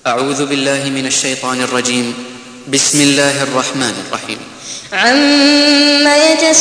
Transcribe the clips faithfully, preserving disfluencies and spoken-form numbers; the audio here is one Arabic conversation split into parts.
أعوذ بالله من الشيطان الرجيم. بسم الله الرحمن الرحيم. عما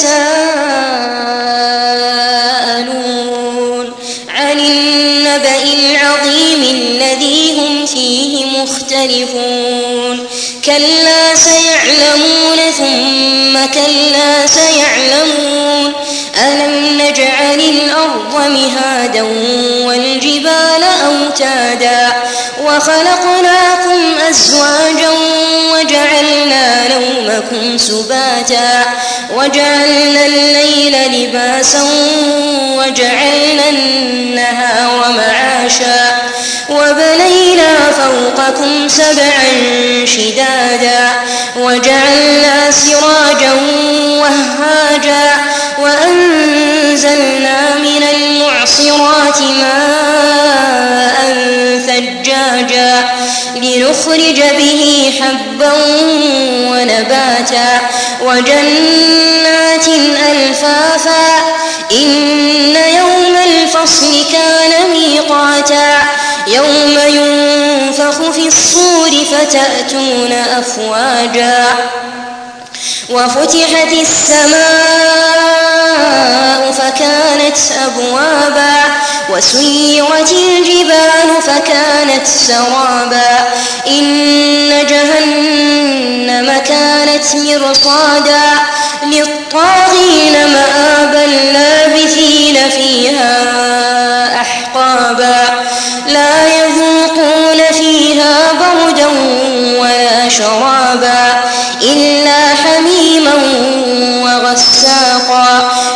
يتساءلون عن النبأ العظيم الذي هم فيه مختلفون كلا سيعلمون ثم كلا سيعلمون ألم نجعل الأرض مهادا والجبال أوتادا وخلقناكم أزواجا وجعلنا نومكم سباتا وجعلنا الليل لباسا وجعلنا النهار معاشا وبنينا فوقكم سبعا شدادا وجعلنا سراجا وهاجا وأنزلنا من المعصرات ماء ثجاجا لنخرج به حبا ونباتا وجنات ألفافا إن يوم الفصل كان ميقاتا يوم ينفخ في الصور فتأتون أفواجا وفتحت السماء فكانت أبوابا وسيرت الجبال فكانت سرابا إن جهنم كانت مرصادا للطاغين مآبا لابثين فيها أحقابا لا يذوقون فيها بردا ولا شرابا إلا حميما وغساقا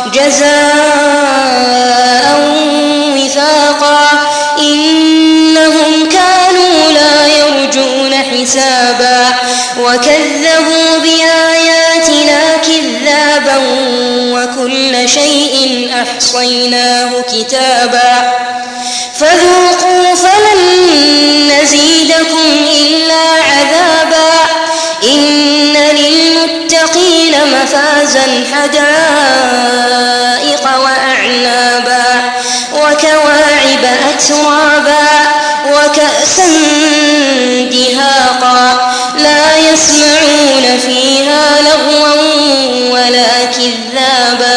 جزاء وفاقا إنهم كانوا لا يرجون حسابا وكذبوا بآياتنا كذابا وكل شيء أحصيناه كتابا فذوقوا فلن نزيدكم إلا عذابا إن للمتقين مفازا حدائق وأعنابا وكواعب أترابا وكأسا دهاقا لا يسمعون فيها لغوا ولا كذابا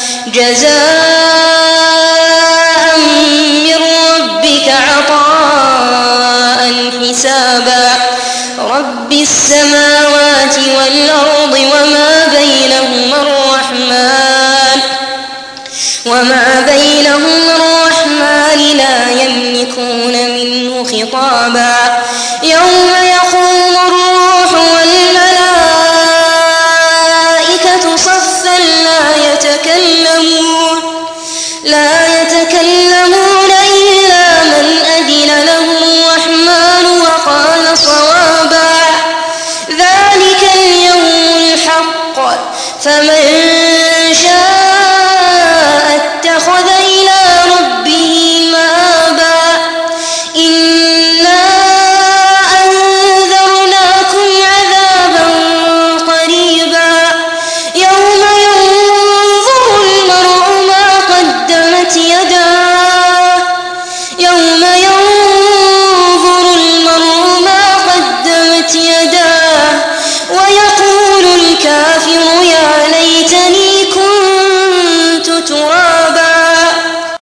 جزاء من ربك عطاء حسابا رب السماوات والأرض وما بينهما الرحمن وما بينهما الرحمن لا يملكون منه خطابا يوم يقوم الروح